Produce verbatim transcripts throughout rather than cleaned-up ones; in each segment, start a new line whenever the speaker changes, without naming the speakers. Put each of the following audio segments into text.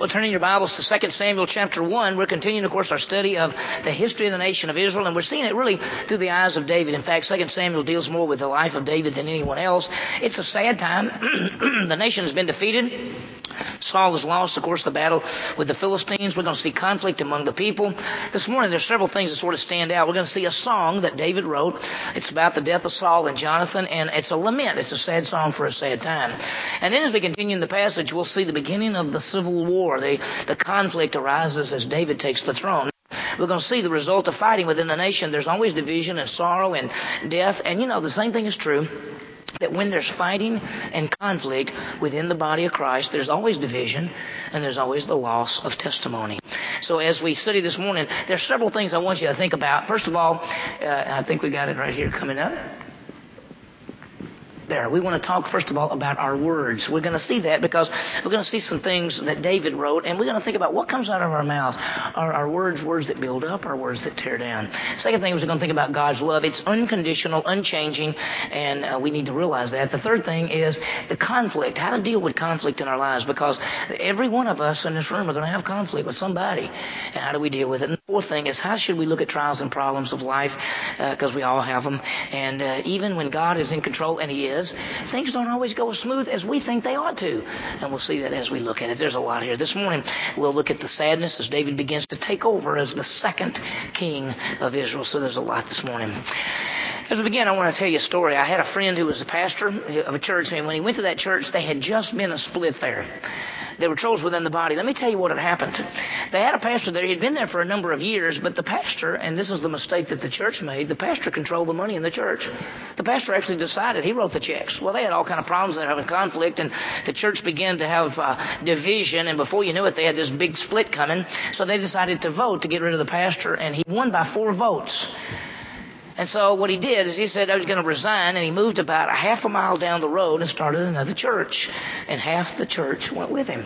Well, turning your Bibles to Second Samuel chapter one, we're continuing, of course, our study of the history of the nation of Israel, and we're seeing it really through the eyes of David. In fact, Second Samuel deals more with the life of David than anyone else. It's a sad time. The nation has been defeated. Saul has lost, of course, the battle with the Philistines. We're going to see conflict among the people. This morning, there's several things that sort of stand out. We're going to see a song that David wrote. It's about the death of Saul and Jonathan, and it's a lament. It's a sad song for a sad time. And then as we continue in the passage, we'll see the beginning of the civil war. The, the conflict arises as David takes the throne. We're going to see the result of fighting within the nation. There's always division and sorrow and death. And, you know, the same thing is true. That when there's fighting and conflict within the body of Christ, there's always division and there's always the loss of testimony. So as we study this morning, there's several things I want you to think about. First of all, uh, I think we got it right here coming up. There. We want to talk, first of all, about our words. We're going to see that because we're going to see some things that David wrote, and we're going to think about what comes out of our mouths. Are our words words that build up, or words that tear down? Second thing is we're going to think about God's love. It's unconditional, unchanging, and uh, we need to realize that. The third thing is the conflict, how to deal with conflict in our lives, because every one of us in this room are going to have conflict with somebody, and how do we deal with it? And the fourth thing is how should we look at trials and problems of life, because uh, we all have them, and uh, even when God is in control, and He is, things don't always go as smooth as we think they ought to. And we'll see that as we look at it. There's a lot here. This morning, we'll look at the sadness as David begins to take over as the second king of Israel. So there's a lot this morning. As we begin, I want to tell you a story. I had a friend who was a pastor of a church, and when he went to that church, they had just been a split there. There were troubles within the body. Let me tell you what had happened. They had a pastor there. He'd been there for a number of years, but the pastor, and this is the mistake that the church made, the pastor controlled the money in the church. The pastor actually decided. He wrote the checks. Well, they had all kind of problems. They were having conflict, and the church began to have uh, division, and before you knew it, they had this big split coming. So they decided to vote to get rid of the pastor, and he won by four votes. And so what he did is he said I was going to resign, and he moved about a half a mile down the road and started another church. And half the church went with him.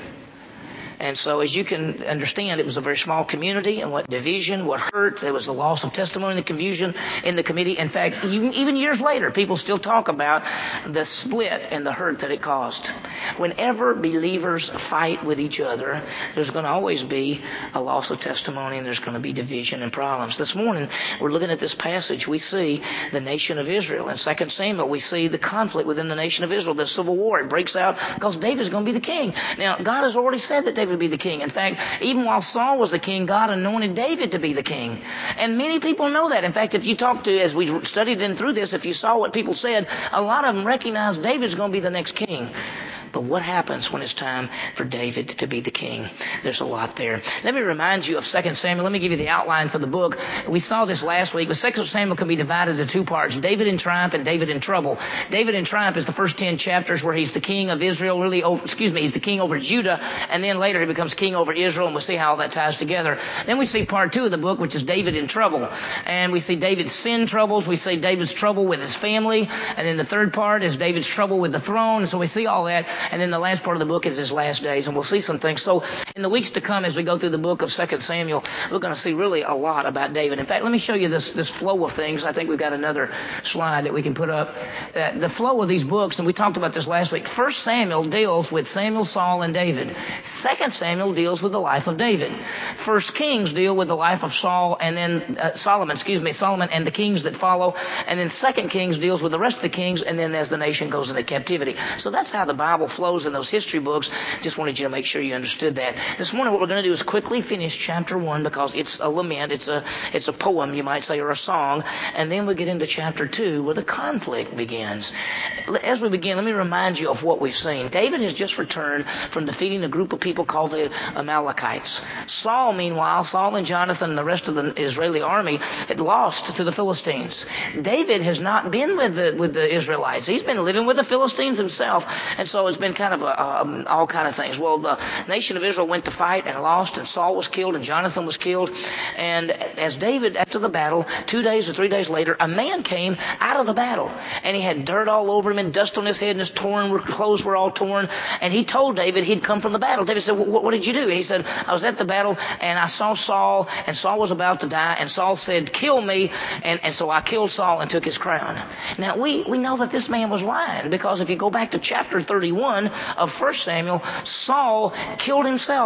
And so as you can understand, it was a very small community, and what division, what hurt, there was the loss of testimony and the confusion in the committee. In fact, even, even years later, people still talk about the split and the hurt that it caused. Whenever believers fight with each other, there's going to always be a loss of testimony, and there's going to be division and problems. This morning, we're looking at this passage. We see the nation of Israel. In Second Samuel, we see the conflict within the nation of Israel, the civil war. It breaks out because David's going to be the king. Now, God has already said that David would be the king. In fact, even while Saul was the king, God anointed David to be the king. And many people know that. In fact, if you talk to, as we studied in through this, if you saw what people said, a lot of them recognized David's going to be the next king. But what happens when it's time for David to be the king? There's a lot there. Let me remind you of Second Samuel. Let me give you the outline for the book. We saw this last week, but Second Samuel can be divided into two parts, David in triumph and David in trouble. David in triumph is the first ten chapters where he's the king of Israel, really, over, excuse me, he's the king over Judah, and then later he becomes king over Israel, and we'll see how all that ties together. Then we see part two of the book, which is David in trouble. And we see David's sin troubles. We see David's trouble with his family. And then the third part is David's trouble with the throne. And so we see all that. And then the last part of the book is his last days, and we'll see some things. So in the weeks to come, as we go through the book of Second Samuel, we're going to see really a lot about David. In fact, let me show you this, this flow of things. I think we've got another slide that we can put up. Uh, the flow of these books, and we talked about this last week. First Samuel deals with Samuel, Saul, and David. Second Samuel deals with the life of David. First Kings deal with the life of Saul, and then uh, Solomon, excuse me, Solomon and the kings that follow. And then Second Kings deals with the rest of the kings, and then as the nation goes into captivity. So that's how the Bible flows in those history books. Just wanted you to make sure you understood that. This morning what we're going to do is quickly finish chapter one because it's a lament, it's a it's a poem, you might say, or a song, and then we get into chapter two where the conflict begins. As we begin, let me remind you of what we've seen. David has just returned from defeating a group of people called the Amalekites. Saul, meanwhile, Saul and Jonathan and the rest of the Israeli army had lost to the Philistines. David has not been with the with the Israelites. He's been living with the Philistines himself, and so it's been kind of a, um, all kind of things. Well, the nation of Israel went to fight and lost, and Saul was killed, and Jonathan was killed. And as David, after the battle, two days or three days later, a man came out of the battle, and he had dirt all over him and dust on his head, and his torn clothes were all torn. And he told David he'd come from the battle. David said, what, what did you do? And he said, I was at the battle, and I saw Saul, and Saul was about to die, and Saul said, kill me. And, and so I killed Saul and took his crown. Now, we, we know that this man was lying, because if you go back to chapter thirty-one of First Samuel, Saul killed himself.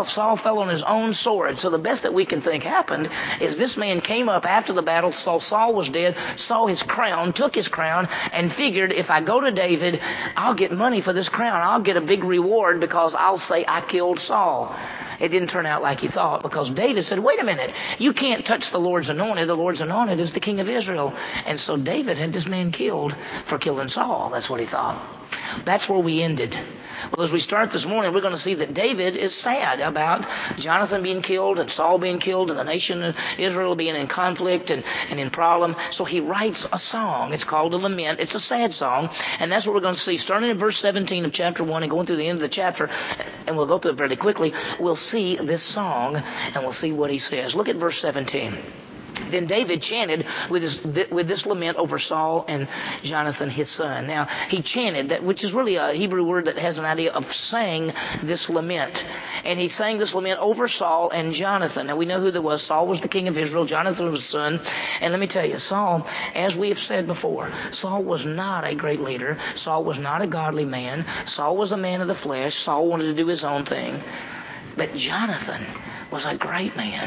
himself, Saul fell on his own sword. So the best that we can think happened is this man came up after the battle, saw Saul was dead, saw his crown, took his crown, and figured if I go to David, I'll get money for this crown. I'll get a big reward because I'll say I killed Saul. It didn't turn out like he thought, because David said, wait a minute, you can't touch the Lord's anointed. The Lord's anointed is the king of Israel. And so David had this man killed for killing Saul. That's what he thought. That's where we ended. Well, as we start this morning, we're going to see that David is sad about Jonathan being killed and Saul being killed and the nation of Israel being in conflict and, and in problem. So he writes a song. It's called a lament. It's a sad song. And that's what we're going to see. Starting in verse seventeen of chapter one and going through the end of the chapter, and we'll go through it fairly quickly, we'll see this song and we'll see what he says. Look at verse seventeen. Then David chanted with his, with this lament over Saul and Jonathan, his son. Now, he chanted, that, which is really a Hebrew word that has an idea of sang this lament. And he sang this lament over Saul and Jonathan. Now, we know who there was. Saul was the king of Israel. Jonathan was his son. And let me tell you, Saul, as we have said before, Saul was not a great leader. Saul was not a godly man. Saul was a man of the flesh. Saul wanted to do his own thing. But Jonathan was a great man.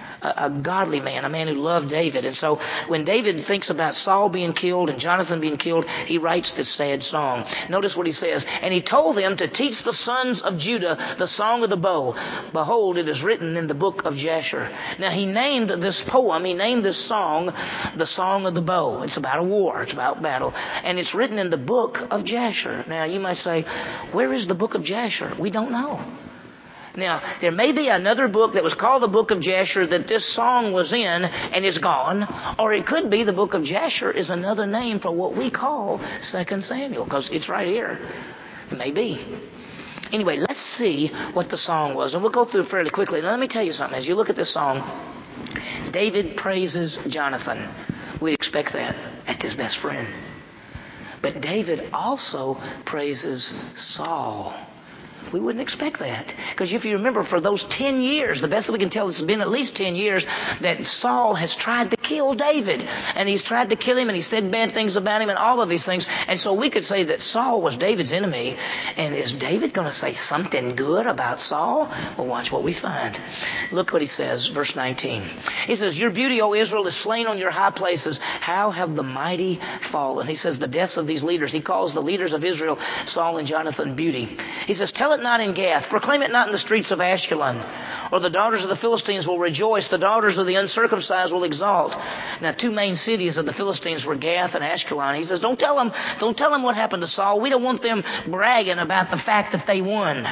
A godly man, a man who loved David. And so when David thinks about Saul being killed and Jonathan being killed, he writes this sad song. Notice what he says. And he told them to teach the sons of Judah the song of the bow. Behold, it is written in the book of Jasher. Now he named this poem, he named this song, the song of the bow. It's about a war. It's about battle. And it's written in the book of Jasher. Now you might say, where is the book of Jasher? We don't know. Now, there may be another book that was called the book of Jasher that this song was in and is gone, or it could be the book of Jasher is another name for what we call Second Samuel, because it's right here. It may be. Anyway, let's see what the song was, and we'll go through it fairly quickly. Now, let me tell you something. As you look at this song, David praises Jonathan. We'd expect that. That's his best friend. But David also praises Saul. We wouldn't expect that. Because if you remember, for those ten years, the best that we can tell, it's been at least ten years, that Saul has tried to kill David. And he's tried to kill him, and he said bad things about him, and all of these things. And so we could say that Saul was David's enemy. And is David going to say something good about Saul? Well, watch what we find. Look what he says, verse nineteen. He says, your beauty, O Israel, is slain on your high places. How have the mighty fallen? He says the deaths of these leaders. He calls the leaders of Israel, Saul and Jonathan, beauty. He says, tell it not in Gath, proclaim it not in the streets of Ashkelon, or the daughters of the Philistines will rejoice, the daughters of the uncircumcised will exalt. Now, two main cities of the Philistines were Gath and Ashkelon. He says, don't tell them, don't tell them what happened to Saul. We don't want them bragging about the fact that they won.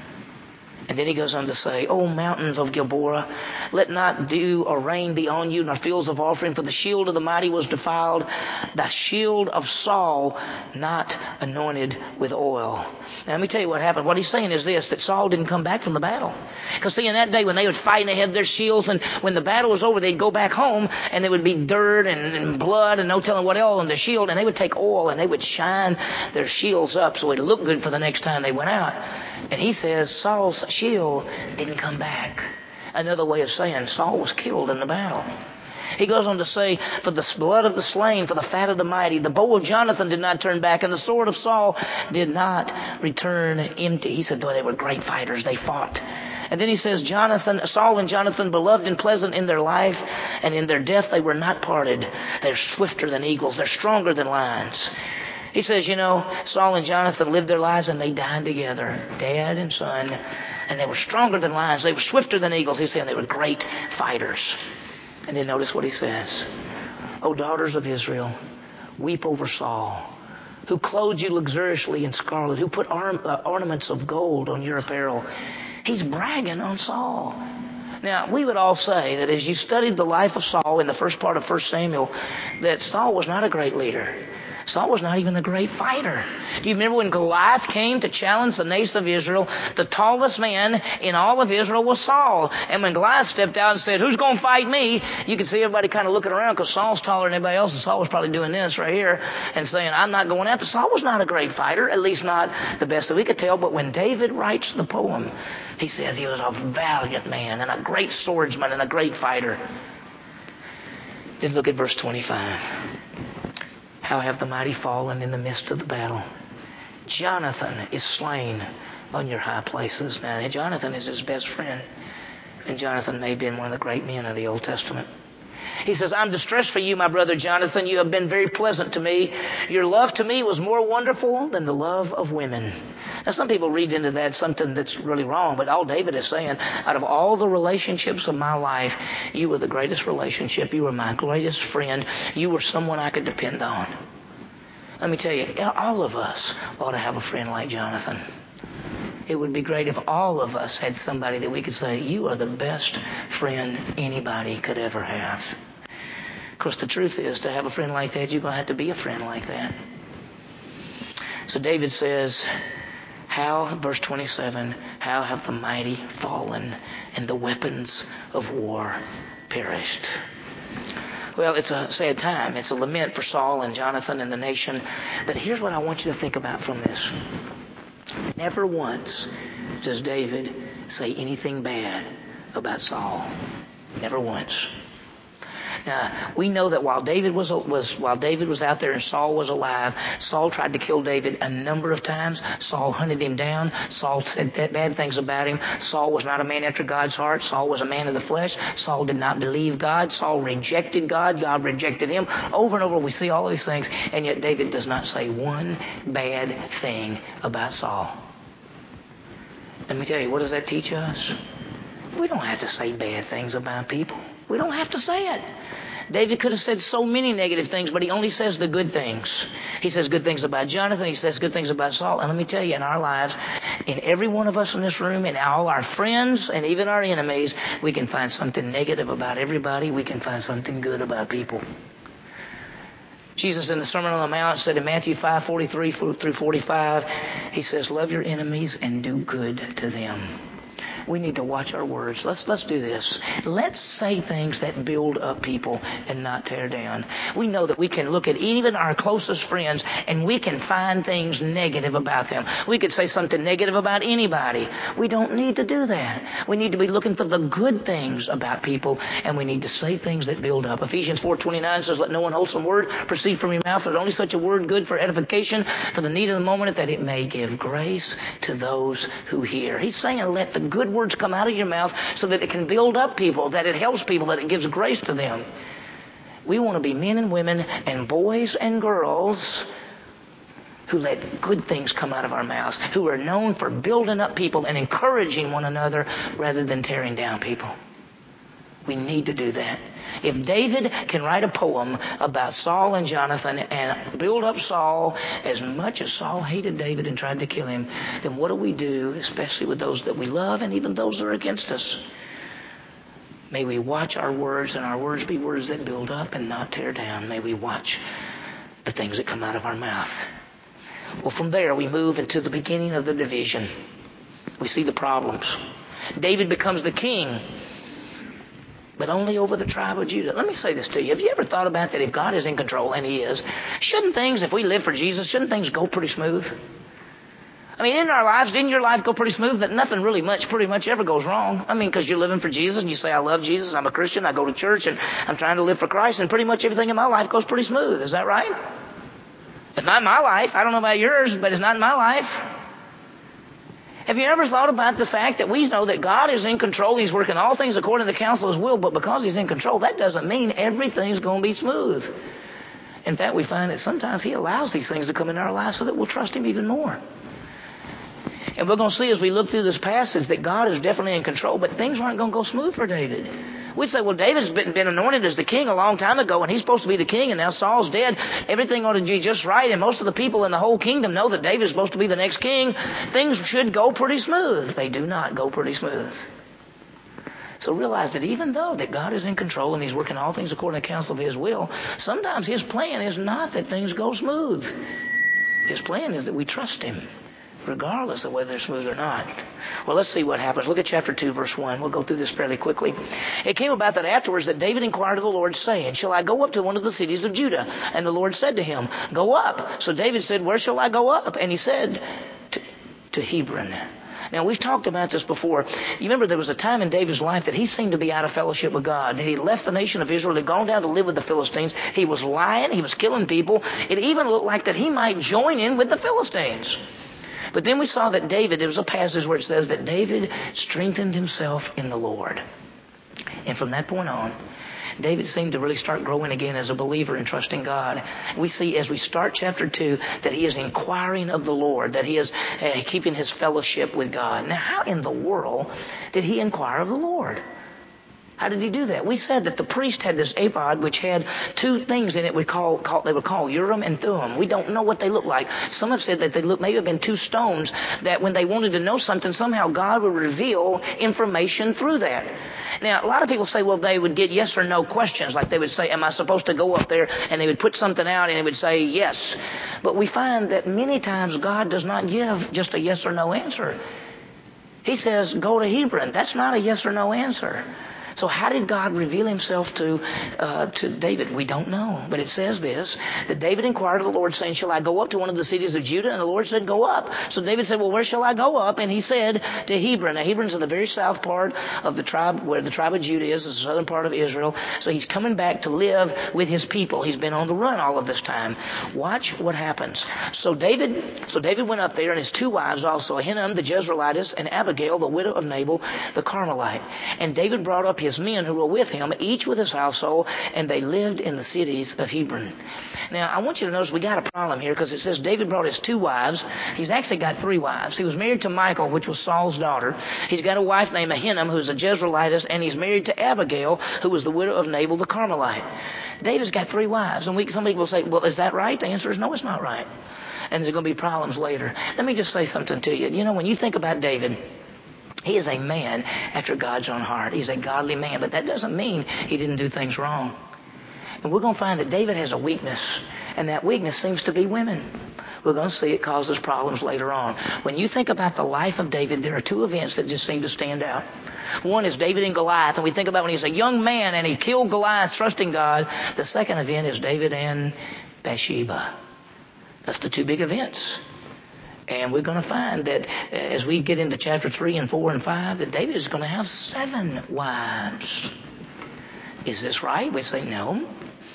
And then he goes on to say, O mountains of Gilboa, let not dew or rain be on you, nor fields of offering, for the shield of the mighty was defiled, the shield of Saul not anointed with oil. Now, let me tell you what happened. What he's saying is this, that Saul didn't come back from the battle. Because see, in that day when they would fight and they had their shields, and when the battle was over, they'd go back home, and there would be dirt and, and blood and no telling what all on their shield, and they would take oil and they would shine their shields up so it would look good for the next time they went out. And he says Saul's shield didn't come back. Another way of saying Saul was killed in the battle. He goes on to say, for the blood of the slain, for the fat of the mighty, the bow of Jonathan did not turn back, and the sword of Saul did not return empty. He said, boy, they were great fighters. They fought. And then he says, Jonathan, Saul and Jonathan, beloved and pleasant in their life, and in their death they were not parted. They're swifter than eagles. They're stronger than lions. He says, you know, Saul and Jonathan lived their lives and they died together, dad and son, and they were stronger than lions. They were swifter than eagles. He's saying they were great fighters. And then notice what he says. O daughters of Israel, weep over Saul, who clothed you luxuriously in scarlet, who put arm, uh, ornaments of gold on your apparel. He's bragging on Saul. Now, we would all say that as you studied the life of Saul in the first part of First Samuel, that Saul was not a great leader. Saul was not even a great fighter. Do you remember when Goliath came to challenge the nation of Israel? The tallest man in all of Israel was Saul. And when Goliath stepped out and said, who's going to fight me? You could see everybody kind of looking around because Saul's taller than anybody else. And Saul was probably doing this right here and saying, I'm not going after. Saul was not a great fighter, at least not the best that we could tell. But when David writes the poem, he says he was a valiant man and a great swordsman and a great fighter. Then look at verse twenty-five. How have the mighty fallen in the midst of the battle? Jonathan is slain on your high places. Now, Jonathan is his best friend. And Jonathan may have been one of the great men of the Old Testament. He says, I'm distressed for you, my brother Jonathan. You have been very pleasant to me. Your love to me was more wonderful than the love of women. Now, some people read into that something that's really wrong, but all David is saying, out of all the relationships of my life, you were the greatest relationship. You were my greatest friend. You were someone I could depend on. Let me tell you, all of us ought to have a friend like Jonathan. It would be great if all of us had somebody that we could say, you are the best friend anybody could ever have. Of course, the truth is, to have a friend like that, you're going to have to be a friend like that. So David says, how, verse twenty-seven, how have the mighty fallen and the weapons of war perished? Well, it's a sad time. It's a lament for Saul and Jonathan and the nation. But here's what I want you to think about from this. Never once does David say anything bad about Saul. Never once. Now, we know that while David was, was while David was out there and Saul was alive, Saul tried to kill David a number of times. Saul hunted him down. Saul said bad things about him. Saul was not a man after God's heart. Saul was a man of the flesh. Saul did not believe God. Saul rejected God. God rejected him. Over and over we see all these things, and yet David does not say one bad thing about Saul. Let me tell you, what does that teach us? We don't have to say bad things about people. We don't have to say it. David could have said so many negative things, but he only says the good things. He says good things about Jonathan. He says good things about Saul. And let me tell you, in our lives, in every one of us in this room, in all our friends and even our enemies, we can find something negative about everybody. We can find something good about people. Jesus in the Sermon on the Mount said in Matthew five forty-three through forty-five, he says, love your enemies and do good to them. We need to watch our words. Let's let's do this. Let's say things that build up people and not tear down. We know that we can look at even our closest friends and we can find things negative about them. We could say something negative about anybody. We don't need to do that. We need to be looking for the good things about people, and we need to say things that build up. Ephesians four twenty-nine says, let no one wholesome word proceed from your mouth, but only such a word good for edification, for the need of the moment, that it may give grace to those who hear. He's saying, let the good words come out of your mouth so that it can build up people, that it helps people, that it gives grace to them. We want to be men and women and boys and girls who let good things come out of our mouths, who are known for building up people and encouraging one another rather than tearing down people. We need to do that. If David can write a poem about Saul and Jonathan and build up Saul as much as Saul hated David and tried to kill him, then what do we do, especially with those that we love and even those that are against us? May we watch our words, and our words be words that build up and not tear down. May we watch the things that come out of our mouth. Well, from there we move into the beginning of the division. We see the problems. David becomes the king, but only over the tribe of Judah. Let me say this to you. Have you ever thought about that? If God is in control, and he is, shouldn't things, if we live for Jesus, shouldn't things go pretty smooth? I mean, in our lives, didn't your life go pretty smooth? That nothing really much, pretty much ever goes wrong. I mean, because you're living for Jesus and you say, I love Jesus, I'm a Christian, I go to church, and I'm trying to live for Christ, and pretty much everything in my life goes pretty smooth. Is that right? It's not in my life. I don't know about yours, but it's not in my life. Have you ever thought about the fact that we know that God is in control? He's working all things according to the counsel of his will, but because he's in control, that doesn't mean everything's going to be smooth. In fact, we find that sometimes he allows these things to come into our lives so that we'll trust him even more. And we're going to see as we look through this passage that God is definitely in control, but things aren't going to go smooth for David. We'd say, well, David's been, been anointed as the king a long time ago, and he's supposed to be the king, and now Saul's dead. Everything ought to be just right, and most of the people in the whole kingdom know that David's supposed to be the next king. Things should go pretty smooth. They do not go pretty smooth. So realize that even though that God is in control and he's working all things according to the counsel of his will, sometimes his plan is not that things go smooth. His plan is that we trust him, regardless of whether they're smooth or not. Well, let's see what happens. Look at chapter two, verse one. We'll go through this fairly quickly. It came about that afterwards that David inquired of the Lord, saying, shall I go up to one of the cities of Judah? And the Lord said to him, go up. So David said, where shall I go up? And he said, to, to Hebron. Now, we've talked about this before. You remember there was a time in David's life that he seemed to be out of fellowship with God, that he left the nation of Israel, had gone down to live with the Philistines. He was lying. He was killing people. It even looked like that he might join in with the Philistines. But then we saw that David, there was a passage where it says that David strengthened himself in the Lord. And from that point on, David seemed to really start growing again as a believer and trusting God. We see as we start chapter two that he is inquiring of the Lord, that he is uh, keeping his fellowship with God. Now, how in the world did he inquire of the Lord? How did he do that? We said that the priest had this ephod which had two things in it we call, call they would call Urim and Thummim. We don't know what they look like. Some have said that they look, may have been two stones that when they wanted to know something, somehow God would reveal information through that. Now, a lot of people say, well, they would get yes or no questions. Like they would say, am I supposed to go up there? And they would put something out and it would say yes. But we find that many times God does not give just a yes or no answer. He says, go to Hebron. That's not a yes or no answer. So how did God reveal himself to uh, to David? We don't know. But it says this, that David inquired of the Lord, saying, shall I go up to one of the cities of Judah? And the Lord said, go up. So David said, well, where shall I go up? And he said, to Hebron. Now, Hebron's in the very south part of the tribe, where the tribe of Judah is, the southern part of Israel. So he's coming back to live with his people. He's been on the run all of this time. Watch what happens. So David, so David went up there, and his two wives also, Ahinoam the Jezreelitess, and Abigail, the widow of Nabal, the Carmelite. And David brought up his men who were with him, each with his household, and they lived in the cities of Hebron. Now, I want you to notice we got a problem here, because it says David brought his two wives. He's actually got three wives. He was married to Michal, which was Saul's daughter. He's got a wife named Ahinoam, who's a Jezreelitess, and he's married to Abigail, who was the widow of Nabal the Carmelite. David's got three wives, and we, some people say, well, is that right? The answer is no, it's not right. And there's going to be problems later. Let me just say something to you. You know, when you think about David, he is a man after God's own heart. He's a godly man, but that doesn't mean he didn't do things wrong. And we're going to find that David has a weakness, and that weakness seems to be women. We're going to see it causes problems later on. When you think about the life of David, there are two events that just seem to stand out. One is David and Goliath, and we think about when he's a young man and he killed Goliath trusting God. The second event is David and Bathsheba. That's the two big events. And we're going to find that as we get into chapter three and four and five, that David is going to have seven wives. Is this right? We say no.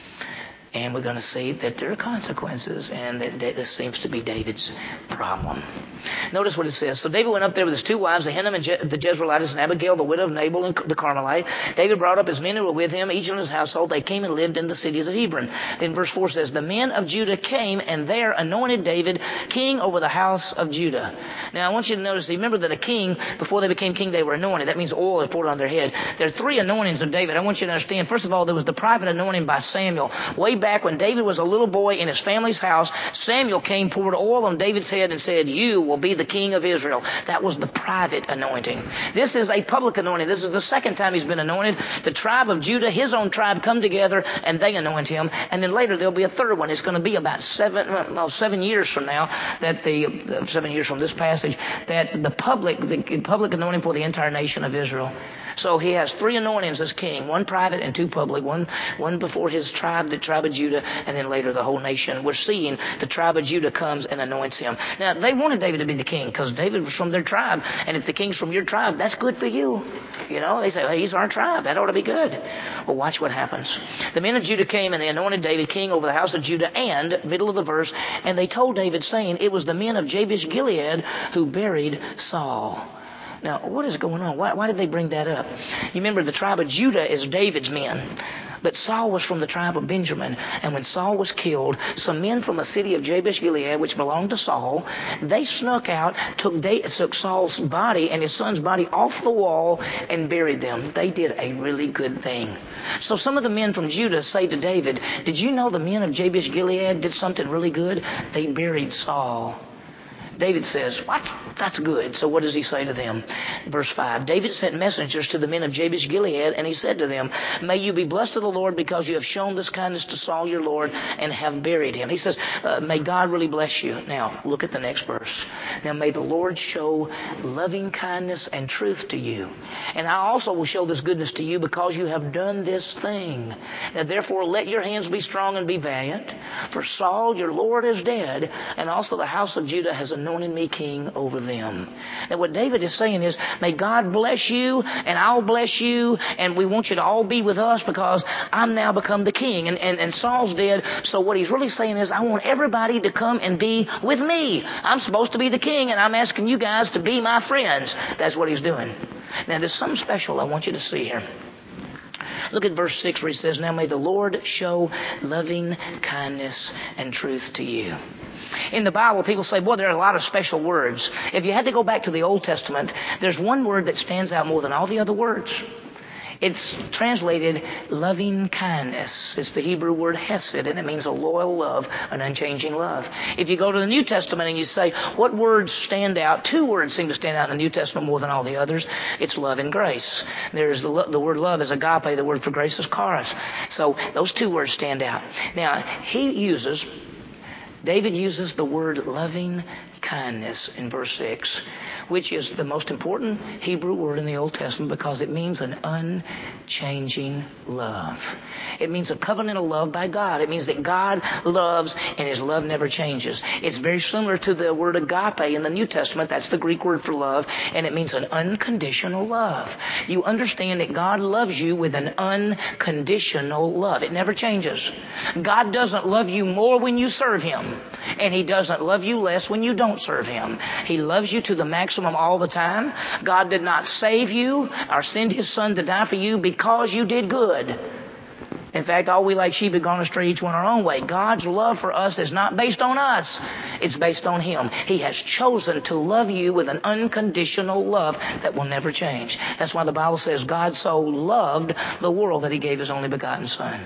And we're going to see that there are consequences, and that this seems to be David's problem. Notice what it says. So David went up there with his two wives, Ahinoam and Je- the Jezreelitess, and Abigail, the widow of Nabal and the Carmelite. David brought up his men who were with him, each in his household. They came and lived in the cities of Hebron. Then verse four says, the men of Judah came and there anointed David king over the house of Judah. Now I want you to notice, remember that a king, before they became king, they were anointed. That means oil is poured on their head. There are three anointings of David. I want you to understand, first of all, there was the private anointing by Samuel. Way back when David was a little boy in his family's house, Samuel came, poured oil on David's head and said, you will be the king of Israel. That was the private anointing. This is a public anointing. This is the second time he's been anointed. The tribe of Judah, his own tribe, come together and they anoint him. And then later there'll be a third one. It's going to be about seven, well, seven years from now, that the seven years from this passage, that the public, the public anointing for the entire nation of Israel. So he has three anointings as king, one private and two public, one one before his tribe, the tribe of Judah, and then later the whole nation. We're seeing the tribe of Judah comes and anoints him. Now, they wanted David to be the king because David was from their tribe, and if the king's from your tribe, that's good for you. You know, they say, hey, he's our tribe. That ought to be good. Well, watch what happens. The men of Judah came and they anointed David king over the house of Judah, and, middle of the verse, and they told David, saying, it was the men of Jabesh Gilead who buried Saul. Now, what is going on? Why, why did they bring that up? You remember the tribe of Judah is David's men. But Saul was from the tribe of Benjamin. And when Saul was killed, some men from a city of Jabesh Gilead, which belonged to Saul, they snuck out, took, took Saul's body and his son's body off the wall and buried them. They did a really good thing. So some of the men from Judah say to David, did you know the men of Jabesh Gilead did something really good? They buried Saul. David says, what? That's good. So what does he say to them? Verse five, David sent messengers to the men of Jabesh Gilead, and he said to them, may you be blessed of the Lord because you have shown this kindness to Saul your Lord and have buried him. He says, uh, may God really bless you. Now, look at the next verse. Now, may the Lord show loving kindness and truth to you. And I also will show this goodness to you because you have done this thing. Now, therefore, let your hands be strong and be valiant. For Saul your Lord is dead, and also the house of Judah has anointed anointed me king over them. Now what David is saying is, may God bless you and I'll bless you, and we want you to all be with us because I'm now become the king. And, and, and Saul's dead. So what he's really saying is, I want everybody to come and be with me. I'm supposed to be the king, and I'm asking you guys to be my friends. That's what he's doing. Now there's something special I want you to see here. Look at verse six where he says, now may the Lord show loving kindness and truth to you. In the Bible, people say, boy, there are a lot of special words. If you had to go back to the Old Testament, there's one word that stands out more than all the other words. It's translated loving kindness. It's the Hebrew word hesed, and it means a loyal love, an unchanging love. If you go to the New Testament and you say, what words stand out? Two words seem to stand out in the New Testament more than all the others. It's love and grace. There's the, the word love is agape. The word for grace is charis. So those two words stand out. Now, he uses, David uses the word loving kindness in verse six, which is the most important Hebrew word in the Old Testament because it means an unchanging love. It means a covenantal love by God. It means that God loves and his love never changes. It's very similar to the word agape in the New Testament. That's the Greek word for love, and it means an unconditional love. You understand that God loves you with an unconditional love. It never changes. God doesn't love you more when you serve him, and he doesn't love you less when you don't serve him. He loves you to the maximum all the time. God did not save you or send his son to die for you because you did good. In fact, all we like sheep have gone astray, each one our own way. God's love for us is not based on us. It's based on him. He has chosen to love you with an unconditional love that will never change. That's why the Bible says God so loved the world that he gave his only begotten son.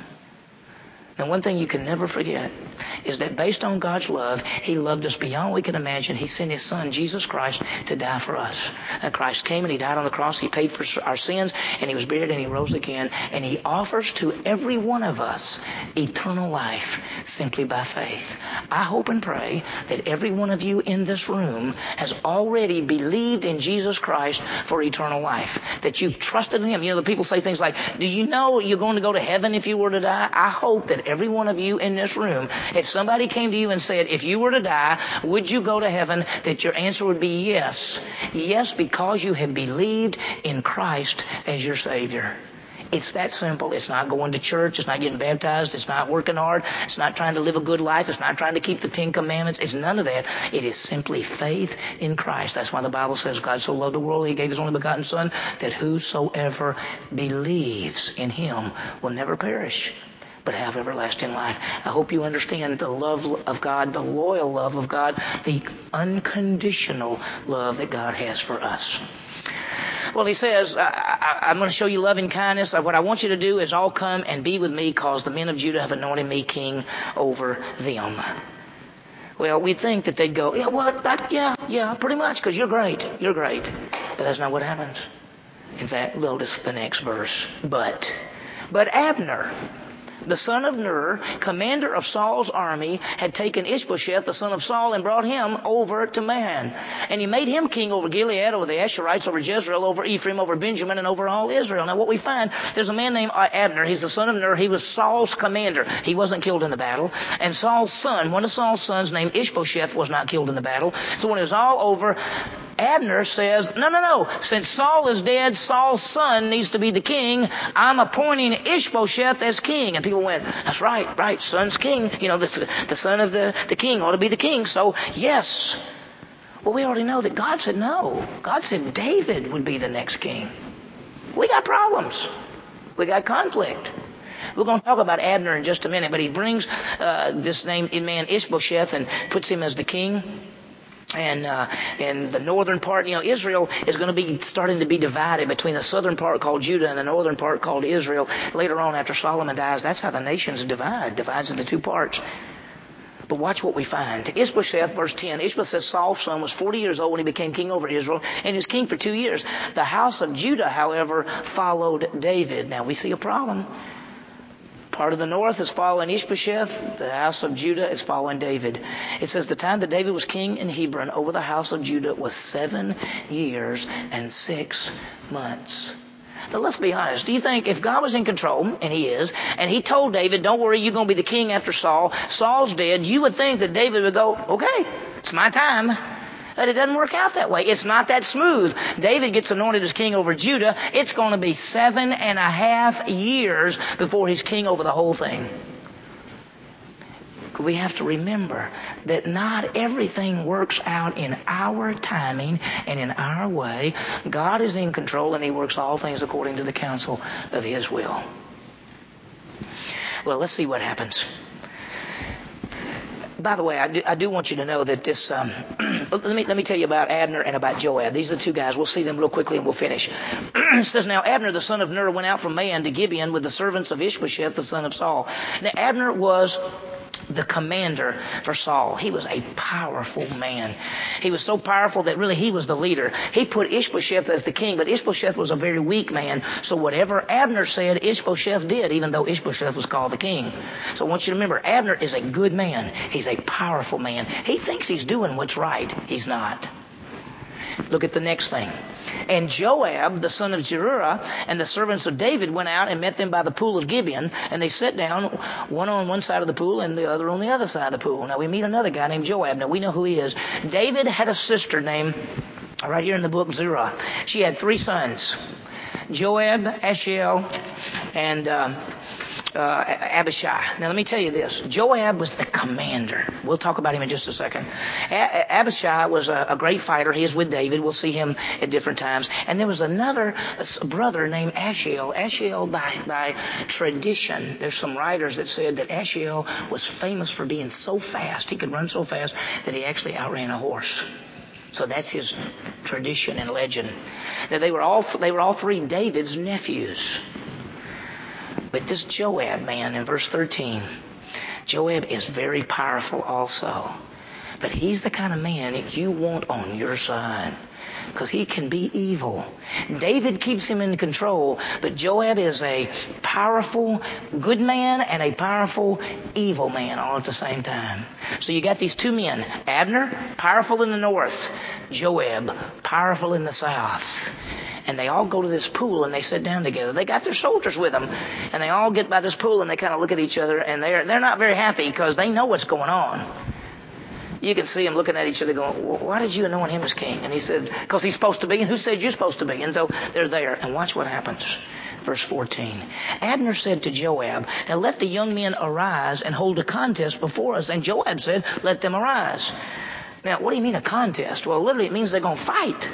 Now, one thing you can never forget is that based on God's love, he loved us beyond what we can imagine. He sent his son, Jesus Christ, to die for us. And Christ came and he died on the cross. He paid for our sins, and he was buried and he rose again. And he offers to every one of us eternal life simply by faith. I hope and pray that every one of you in this room has already believed in Jesus Christ for eternal life, that you've trusted in him. You know, the people say things like, do you know you're going to go to heaven if you were to die? I hope that every one of you in this room, if somebody came to you and said, if you were to die, would you go to heaven, that your answer would be yes. Yes, because you have believed in Christ as your Savior. It's that simple. It's not going to church. It's not getting baptized. It's not working hard. It's not trying to live a good life. It's not trying to keep the Ten Commandments. It's none of that. It is simply faith in Christ. That's why the Bible says God so loved the world, he gave his only begotten son, that whosoever believes in him will never perish, but have everlasting life. I hope you understand the love of God, the loyal love of God, the unconditional love that God has for us. Well, he says, I, I, I'm going to show you loving kindness. What I want you to do is all come and be with me, because the men of Judah have anointed me king over them. Well, we'd think that they'd go, yeah, well, that, yeah, yeah, pretty much, because you're great. You're great. But that's not what happens. In fact, notice the next verse. But, but Abner, the son of Ner, commander of Saul's army, had taken Ishbosheth, the son of Saul, and brought him over to Mahan. And he made him king over Gilead, over the Asherites, over Jezreel, over Ephraim, over Benjamin, and over all Israel. Now what we find, there's a man named Abner. He's the son of Ner. He was Saul's commander. He wasn't killed in the battle. And Saul's son, one of Saul's sons named Ishbosheth, was not killed in the battle. So when it was all over, Abner says, no, no, no. Since Saul is dead, Saul's son needs to be the king. I'm appointing Ishbosheth as king. And people went, that's right, right, son's king. You know, the, the son of the, the king ought to be the king. So, yes. Well, we already know that God said no. God said David would be the next king. We got problems. We got conflict. We're going to talk about Abner in just a minute, but he brings uh, this name in man Ishbosheth and puts him as the king. And uh, in the northern part, you know, Israel is going to be starting to be divided between the southern part called Judah and the northern part called Israel. Later on, after Solomon dies, that's how the nations divide, divides into two parts. But watch what we find. Ishbosheth, verse ten, Ishbosheth, Saul's son, was forty years old when he became king over Israel, and he was king for two years. The house of Judah, however, followed David. Now, we see a problem. Part of the north is following Ishbosheth. The house of Judah is following David. It says the time that David was king in Hebron over the house of Judah was seven years and six months. Now let's be honest. Do you think if God was in control, and he is, and he told David, don't worry, you're going to be the king after Saul, Saul's dead, you would think that David would go, okay, it's my time. But it doesn't work out that way. It's not that smooth. David gets anointed as king over Judah. It's going to be seven and a half years before he's king over the whole thing. We have to remember that not everything works out in our timing and in our way. God is in control, and he works all things according to the counsel of his will. Well, let's see what happens. By the way, I do, I do want you to know that this, um, let me let me tell you about Abner and about Joab. These are the two guys. We'll see them real quickly and we'll finish. It says, now Abner the son of Ner went out from Maon to Gibeon with the servants of Ishbosheth the son of Saul. Now Abner was the commander for Saul. He was a powerful man. He was so powerful that really he was the leader. He put Ishbosheth as the king, but Ishbosheth was a very weak man. So whatever Abner said, Ishbosheth did, even though Ishbosheth was called the king. So I want you to remember, Abner is a good man. He's a powerful man. He thinks he's doing what's right. He's not. Look at the next thing. And Joab, the son of Zeruiah, and the servants of David went out and met them by the pool of Gibeon, and they sat down, one on one side of the pool and the other on the other side of the pool. Now we meet another guy named Joab. Now we know who he is. David had a sister named, right here in the book, Zeruiah. She had three sons, Joab, Asahel, and uh, uh, Abishai. Now let me tell you this. Joab was the commander. We'll talk about him in just a second. A- Abishai was a, a great fighter. He is with David. We'll see him at different times. And there was another brother named Asahel. Asahel by, by tradition. There's some writers that said that Asahel was famous for being so fast. He could run so fast that he actually outran a horse. So that's his tradition and legend. Now they were all they were all three David's nephews. But this Joab man in verse thirteen, Joab is very powerful also. But he's the kind of man that you want on your side, because he can be evil. David keeps him in control, but Joab is a powerful good man and a powerful evil man all at the same time. So you got these two men, Abner, powerful in the north, Joab, powerful in the south. And they all go to this pool and they sit down together. They got their soldiers with them. And they all get by this pool and they kind of look at each other, and they're, they're not very happy because they know what's going on. You can see them looking at each other going, well, why did you anoint him as king? And he said, because he's supposed to be. And who said you're supposed to be? And so they're there. And watch what happens. Verse fourteen. Abner said to Joab, now let the young men arise and hold a contest before us. And Joab said, let them arise. Now, what do you mean a contest? Well, literally it means they're going to fight.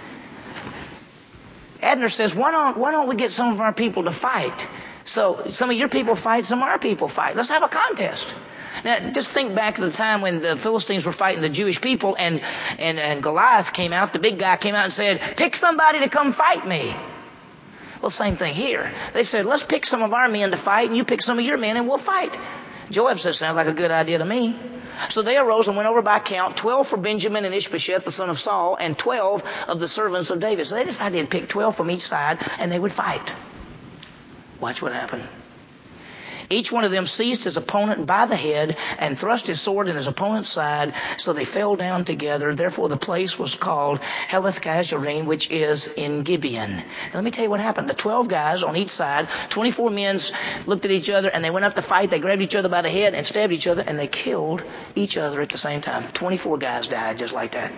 Abner says, why don't, why don't we get some of our people to fight? So some of your people fight, some of our people fight. Let's have a contest. Now, just think back to the time when the Philistines were fighting the Jewish people, and, and, and Goliath came out, the big guy came out and said, pick somebody to come fight me. Well, same thing here. They said, let's pick some of our men to fight, and you pick some of your men, and we'll fight. Joab said, sounds like a good idea to me. So they arose and went over by count, twelve for Benjamin and Ishbosheth, the son of Saul, and twelve of the servants of David. So they decided to pick twelve from each side, and they would fight. Watch what happened. Each one of them seized his opponent by the head and thrust his sword in his opponent's side, so they fell down together. Therefore the place was called Heleth Kazarine, which is in Gibeon. Now, let me tell you what happened. The twelve guys on each side, twenty-four men looked at each other, and they went up to fight. They grabbed each other by the head and stabbed each other, and they killed each other at the same time. twenty-four guys died just like that.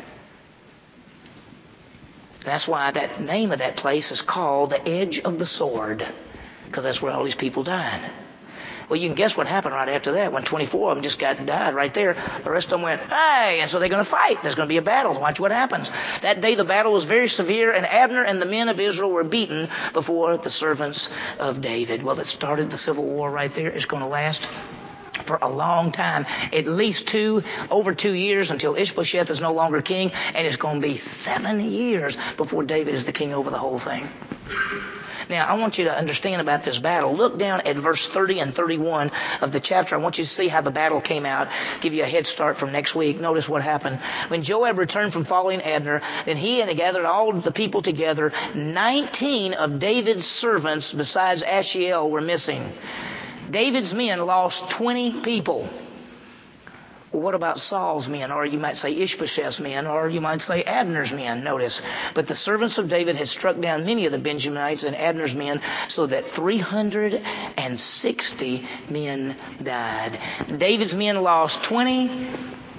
That's why that name of that place is called the Edge of the Sword, because that's where all these people died. Well, you can guess what happened right after that. When twenty-four of them just got died right there, the rest of them went, hey, and so they're going to fight. There's going to be a battle. Watch what happens. That day the battle was very severe, and Abner and the men of Israel were beaten before the servants of David. Well, it started the civil war right there. It's going to last for a long time, at least two, over two years until Ishbosheth is no longer king, and it's going to be seven years before David is the king over the whole thing. Now, I want you to understand about this battle. Look down at verse thirty and thirty-one of the chapter. I want you to see how the battle came out, give you a head start from next week. Notice what happened. When Joab returned from following Abner, then he and he gathered all the people together. Nineteen of David's servants, besides Asahel, were missing. David's men lost twenty people. Well, what about Saul's men? Or you might say Ishbosheth's men, or you might say Abner's men. Notice. But the servants of David had struck down many of the Benjamites and Abner's men, so that three hundred sixty men died. David's men lost twenty.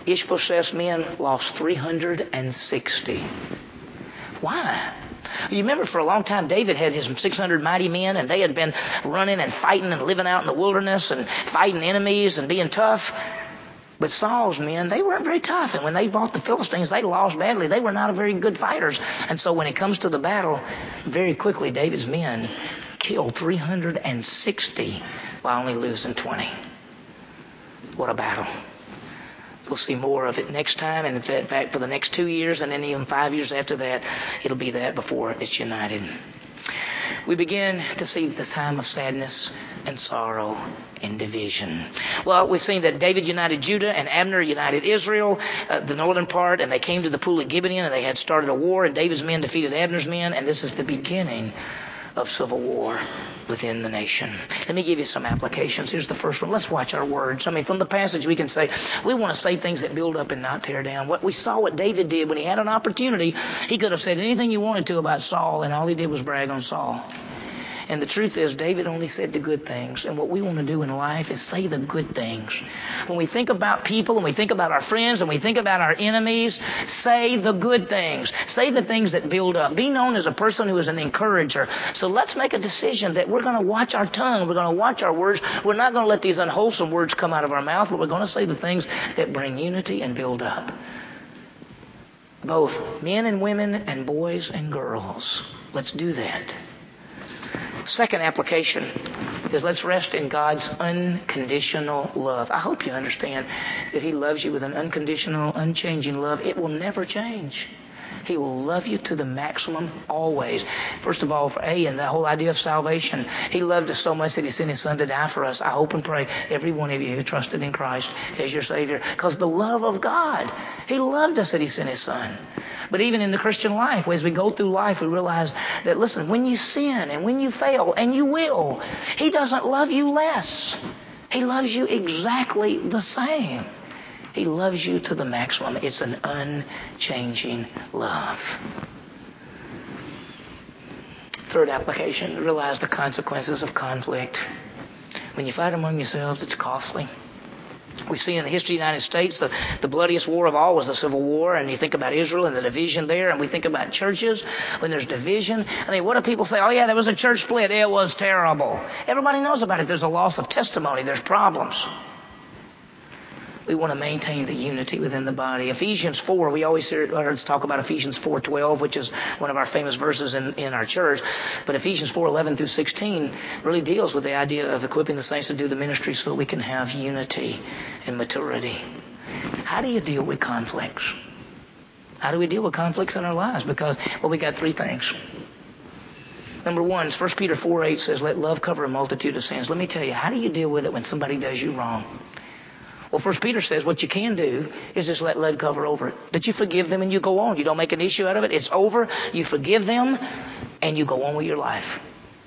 Ishbosheth's men lost three hundred sixty. Why? You remember for a long time David had his six hundred mighty men, and they had been running and fighting and living out in the wilderness and fighting enemies and being tough. But Saul's men, they weren't very tough. And when they fought the Philistines, they lost badly. They were not very good fighters. And so when it comes to the battle, very quickly David's men killed three hundred sixty while only losing twenty. What a battle. We'll see more of it next time, and in fact for the next two years, and then even five years after that, it'll be that before it's united. We begin to see the time of sadness and sorrow and division. Well, we've seen that David united Judah and Abner united Israel, uh, the northern part, and they came to the pool of Gibeon, and they had started a war, and David's men defeated Abner's men, and this is the beginning of civil war within the nation. Let me give you some applications. Here's the first one. Let's watch our words. I mean, from the passage we can say, we want to say things that build up and not tear down. What we saw what David did when he had an opportunity, he could have said anything he wanted to about Saul, and all he did was brag on Saul. And the truth is, David only said the good things. And what we want to do in life is say the good things. When we think about people and we think about our friends and we think about our enemies, say the good things. Say the things that build up. Be known as a person who is an encourager. So let's make a decision that we're going to watch our tongue. We're going to watch our words. We're not going to let these unwholesome words come out of our mouth, but we're going to say the things that bring unity and build up. Both men and women and boys and girls. Let's do that. Second application is let's rest in God's unconditional love. I hope you understand that He loves you with an unconditional, unchanging love. It will never change. He will love you to the maximum always. First of all, for A, and the whole idea of salvation. He loved us so much that He sent His Son to die for us. I hope and pray every one of you who trusted in Christ as your Savior. Because the love of God, He loved us that He sent His Son. But even in the Christian life, as we go through life, we realize that, listen, when you sin and when you fail, and you will, He doesn't love you less. He loves you exactly the same. He loves you to the maximum. It's an unchanging love. Third application, realize the consequences of conflict. When you fight among yourselves, it's costly. We see in the history of the United States, the, the bloodiest war of all was the Civil War, and you think about Israel and the division there, and we think about churches when there's division. I mean, what do people say? Oh, yeah, there was a church split. It was terrible. Everybody knows about it. There's a loss of testimony. There's problems. We want to maintain the unity within the body. Ephesians four, we always hear us talk about Ephesians four twelve, which is one of our famous verses in, in our church. But Ephesians four eleven through sixteen really deals with the idea of equipping the saints to do the ministry so that we can have unity and maturity. How do you deal with conflicts? How do we deal with conflicts in our lives? Because, well, we got three things. Number one, First Peter four eight says, let love cover a multitude of sins. Let me tell you, how do you deal with it when somebody does you wrong? Well, First Peter says what you can do is just let love cover over it. That you forgive them and you go on. You don't make an issue out of it. It's over. You forgive them and you go on with your life.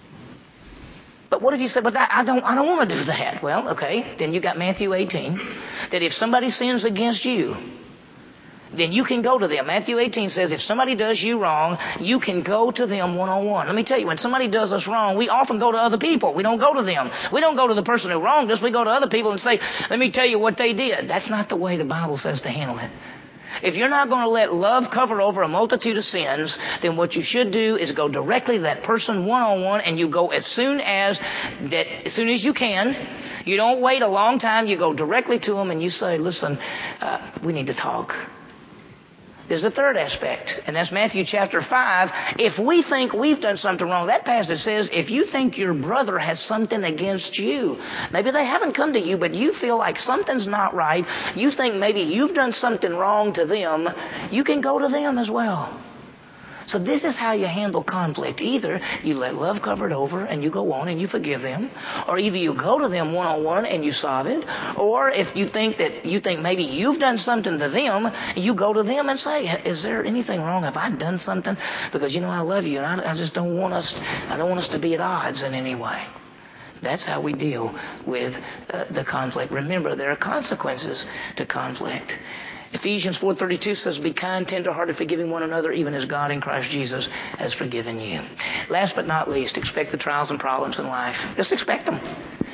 But what if you say, but I don't, I don't want to do that? Well, okay, then you got Matthew eighteen, that if somebody sins against you, then you can go to them. Matthew eighteen says if somebody does you wrong, you can go to them one-on-one. Let me tell you, when somebody does us wrong, we often go to other people. We don't go to them. We don't go to the person who wronged us. We go to other people and say, let me tell you what they did. That's not the way the Bible says to handle it. If you're not going to let love cover over a multitude of sins, then what you should do is go directly to that person one-on-one, and you go as soon as that, as soon as you can. You don't wait a long time. You go directly to them and you say, listen, uh, we need to talk. There's a third aspect, and that's Matthew chapter five. If we think we've done something wrong, that passage says if you think your brother has something against you, maybe they haven't come to you, but you feel like something's not right, you think maybe you've done something wrong to them, you can go to them as well. So this is how you handle conflict. Either you let love cover it over and you go on and you forgive them, or either you go to them one-on-one and you solve it, or if you think that you think maybe you've done something to them, you go to them and say, is there anything wrong? Have I done something? Because, you know, I love you and I, I just don't want us, I don't want us to be at odds in any way. That's how we deal with uh, the conflict. Remember, there are consequences to conflict. Ephesians four thirty-two says, be kind, tender-hearted, forgiving one another, even as God in Christ Jesus has forgiven you. Last but not least, expect the trials and problems in life. Just expect them.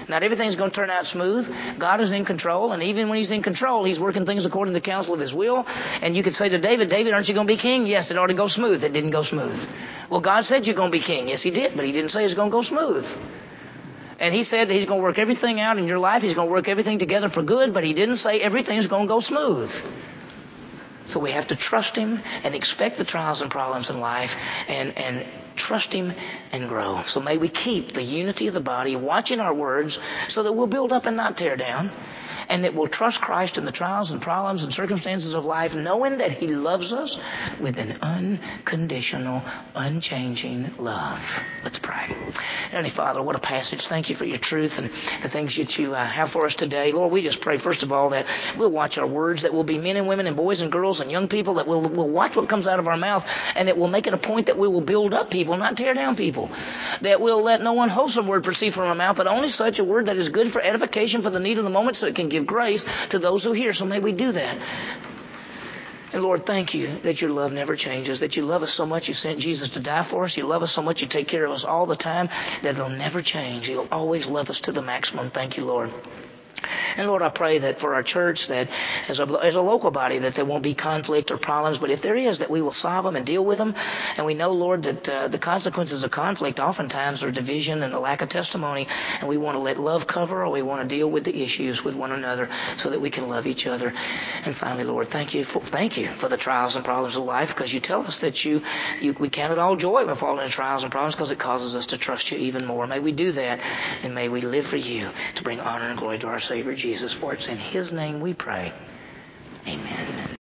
Not everything's going to turn out smooth. God is in control, and even when he's in control, he's working things according to the counsel of his will. And you could say to David, David, aren't you going to be king? Yes, it ought to go smooth. It didn't go smooth. Well, God said you're going to be king. Yes, he did, but he didn't say it's going to go smooth. And he said that he's going to work everything out in your life. He's going to work everything together for good, but he didn't say everything's going to go smooth. So we have to trust him and expect the trials and problems in life and, and trust him and grow. So may we keep the unity of the body, watching our words so that we'll build up and not tear down, and that we'll trust Christ in the trials and problems and circumstances of life, knowing that he loves us with an unconditional, unchanging love. Let's pray. Heavenly Father, what a passage. Thank you for your truth and the things that you uh, have for us today. Lord, we just pray, first of all, that we'll watch our words, that we'll be men and women and boys and girls and young people, that we'll, we'll watch what comes out of our mouth, and that we'll make it a point that we will build up people, not tear down people. That we'll let no unwholesome word proceed from our mouth, but only such a word that is good for edification for the need of the moment, so it can give grace to those who hear. So may we do that. And Lord, thank you that your love never changes, that you love us so much you sent Jesus to die for us. You love us so much you take care of us all the time, that it'll never change. You'll always love us to the maximum. Thank you, Lord. And Lord, I pray that for our church, that as a, as a local body, that there won't be conflict or problems, but if there is, that we will solve them and deal with them. And we know, Lord, that uh, the consequences of conflict oftentimes are division and a lack of testimony, and we want to let love cover, or we want to deal with the issues with one another so that we can love each other. And finally, Lord, thank you for, thank you for the trials and problems of life, because you tell us that you, you we count it all joy when we fall into trials and problems, because it causes us to trust you even more. May we do that, and may we live for you to bring honor and glory to our Savior Jesus. For it's in his name we pray. Amen.